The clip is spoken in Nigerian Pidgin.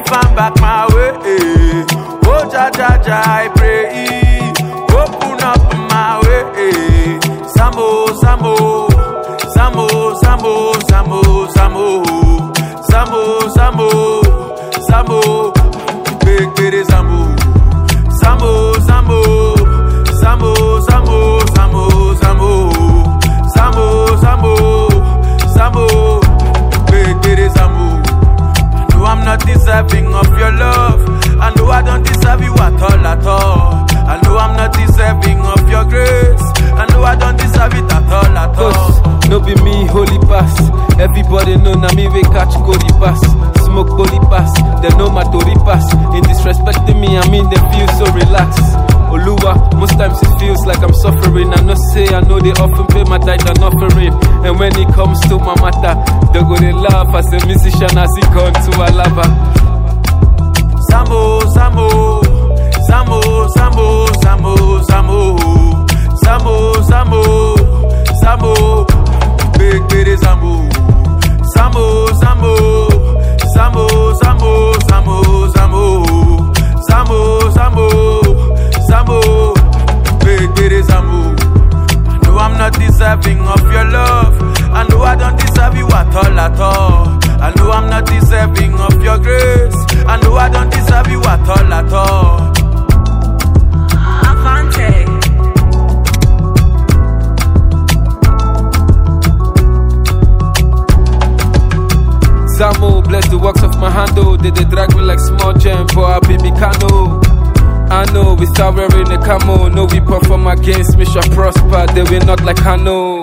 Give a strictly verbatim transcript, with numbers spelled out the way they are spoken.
if I'm back my way. Oh, ja, ja, ja, I pray. Open up my way. Samo, Samo, Samo, Samo, Samo, Samo, Samo, Samo, Samo, big bitty Samo, Samo, Samo, Samo, Samo, Samo, Samo, Samo, Samo, Samo, big bitty Samo. I know I'm not deserving of your love. I know I don't deserve you at all, at all. I know I'm not deserving of your grace. I know I don't deserve it at all, at all. No be me, holy pass. Everybody know na me we catch Cody pass. Smoke body pass, they know my tori pass. In disrespecting me, I mean they feel so relaxed. Oluwa, most times it feels like I'm suffering. I know say I know they often pay my tithe and offering. And when it comes to my matter, they go they laugh as a musician as he gone to Alaba. Samo, Samo, Samo, Samo, Samo, Samo, Samo, Samo, Samo, big bitty Samo, Samo, Samo, Samo, Samo, Samo, Samo, Samo, Samo, Samo, big bitty Samo. I know I'm not deserving of your love. I know I don't deserve you at all, at all. I know I'm not deserving of your grace. I know I don't deserve you at all, at all. Avante. Samo, bless the works of my hand, oh. They, they drag me like small gem, but I be Mikano. I know, we start wearing a camo. No, we perform against me, shall prosper. They will not like I know.